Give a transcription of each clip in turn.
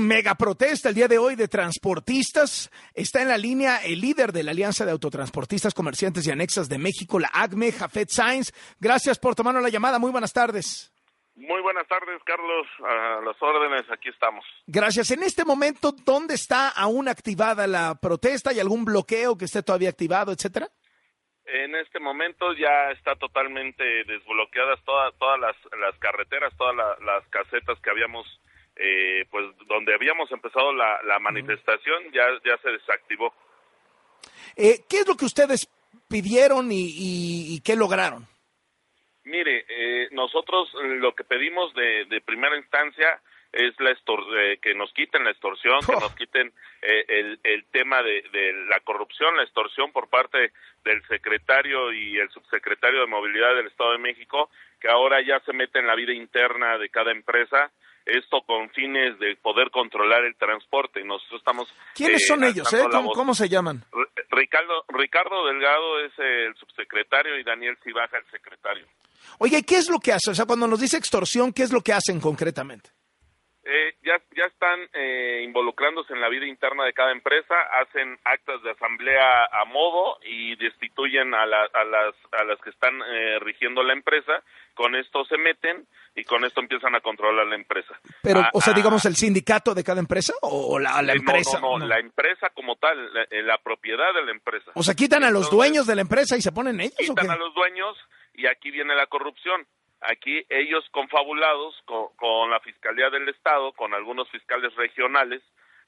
mega protesta el día de hoy de transportistas. Está en la línea el líder de la Alianza de Autotransportistas, Comerciantes y Anexas de México, la ACME, Jafet Sainz. Gracias por tomarnos la llamada. Muy buenas tardes. Muy buenas tardes, Carlos. A las órdenes, aquí estamos. Gracias. En este momento, ¿dónde está aún activada la protesta? ¿Hay algún bloqueo que esté todavía activado, etcétera? En este momento ya está totalmente desbloqueadas todas las carreteras, todas las casetas que habíamos, pues donde habíamos empezado la manifestación, ya se desactivó. ¿Qué es lo que ustedes pidieron y qué lograron? Mire, nosotros lo que pedimos de primera instancia es que nos quiten la extorsión, que nos quiten el tema de la corrupción, la extorsión por parte del secretario y el subsecretario de Movilidad del Estado de México, que ahora ya se mete en la vida interna de cada empresa, esto con fines de poder controlar el transporte. Nosotros estamos... ¿Quiénes son ellos? ¿Cómo se llaman? Ricardo Delgado es el subsecretario y Daniel Cibaja el secretario. Oye, ¿qué es lo que hace? O sea, cuando nos dice extorsión, ¿qué es lo que hacen concretamente? Ya están involucrándose en la vida interna de cada empresa, hacen actas de asamblea a modo y destituyen a las que están rigiendo la empresa. Con esto se meten y con esto empiezan a controlar la empresa. Pero, digamos, ¿el sindicato de cada empresa o la empresa? No, la empresa como tal, la propiedad de la empresa. O sea, quitan a los dueños de la empresa y se ponen ellos. Quitan a los dueños y aquí viene la corrupción. Aquí ellos confabulados con la Fiscalía del Estado, con algunos fiscales regionales,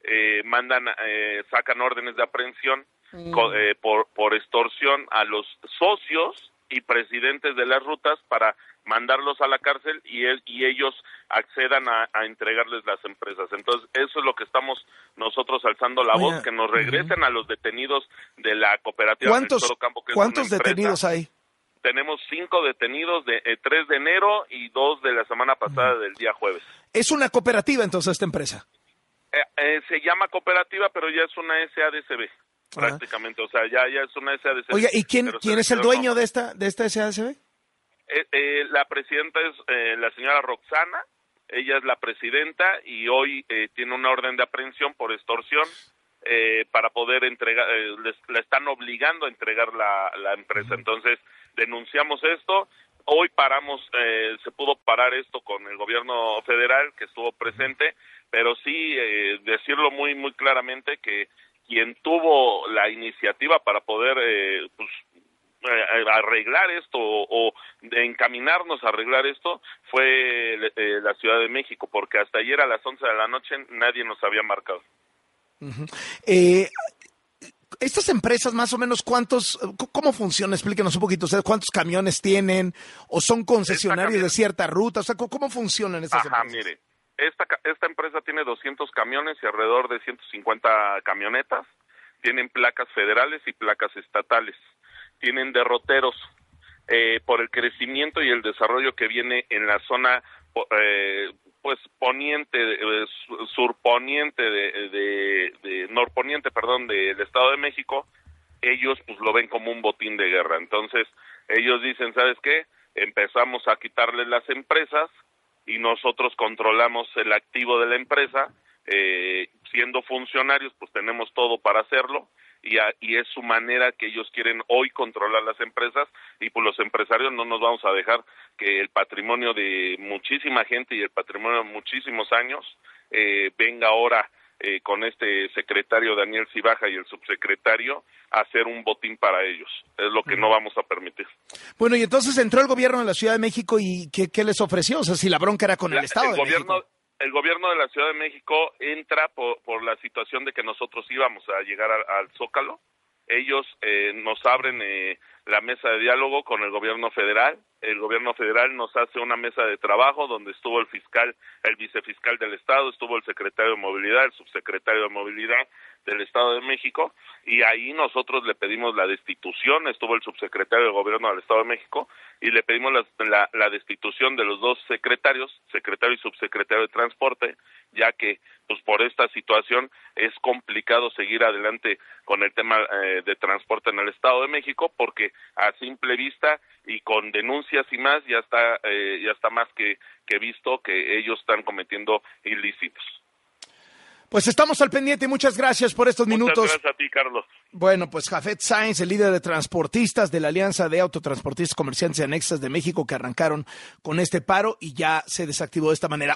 sacan órdenes de aprehensión por extorsión a los socios y presidentes de las rutas para mandarlos a la cárcel y ellos accedan a entregarles las empresas. Entonces, eso es lo que estamos nosotros alzando la voz, que nos regresen a los detenidos de la cooperativa del Toro Campo. ¿Cuántos detenidos hay? Tenemos 5 detenidos, 3 de enero y 2 de la semana pasada del día jueves. ¿Es una cooperativa entonces esta empresa? Se llama cooperativa, pero ya es una SADCB, prácticamente. O sea, ya es una SADCB. Oiga, ¿y quién es el dueño de esta SADCB? La presidenta es la señora Roxana, ella es la presidenta y hoy tiene una orden de aprehensión por extorsión. Para poder entregar, la están obligando a entregar la empresa. Entonces, denunciamos esto. Hoy se pudo parar esto con el gobierno federal que estuvo presente, pero sí decirlo muy muy claramente que quien tuvo la iniciativa para poder arreglar esto o encaminarnos a arreglar esto fue la Ciudad de México, porque hasta ayer a las 11 de la noche nadie nos había marcado. Estas empresas, más o menos, ¿cómo funciona? Explíquenos un poquito. ¿Ustedes cuántos camiones tienen? ¿O son concesionarios de cierta ruta? O sea, ¿cómo funcionan estas empresas? Mire, esta empresa tiene 200 camiones y alrededor de 150 camionetas. Tienen placas federales y placas estatales. Tienen derroteros. Por el crecimiento y el desarrollo que viene en la zona surponiente norponiente, del Estado de México, ellos pues lo ven como un botín de guerra. Entonces, ellos dicen, ¿sabes qué? Empezamos a quitarles las empresas y nosotros controlamos el activo de la empresa, siendo funcionarios, pues tenemos todo para hacerlo. Y es su manera que ellos quieren hoy controlar las empresas, y pues los empresarios no nos vamos a dejar que el patrimonio de muchísima gente y el patrimonio de muchísimos años venga ahora con este secretario Daniel Cibaja y el subsecretario a hacer un botín para ellos. Es lo que no vamos a permitir. Bueno, y entonces entró el gobierno de la Ciudad de México y ¿qué les ofreció? O sea, si la bronca era con el Estado de México. El gobierno de la Ciudad de México entra por la situación de que nosotros íbamos a llegar al Zócalo. Ellos nos abren la mesa de diálogo con el gobierno federal. El gobierno federal nos hace una mesa de trabajo donde estuvo el fiscal, el vicefiscal del Estado, estuvo el secretario de Movilidad, el subsecretario de Movilidad del Estado de México, y ahí nosotros le pedimos la destitución. Estuvo el subsecretario del Gobierno del Estado de México y le pedimos la destitución de los dos secretarios, secretario y subsecretario de Transporte, ya que pues por esta situación es complicado seguir adelante con el tema de transporte en el Estado de México, porque a simple vista y con denuncias y más ya está más que visto que ellos están cometiendo ilícitos. Pues estamos al pendiente y muchas gracias por estos minutos. Muchas gracias a ti, Carlos. Bueno, pues Jafet Sainz, el líder de transportistas de la Alianza de Autotransportistas Comerciantes y Anexas de México, que arrancaron con este paro y ya se desactivó de esta manera.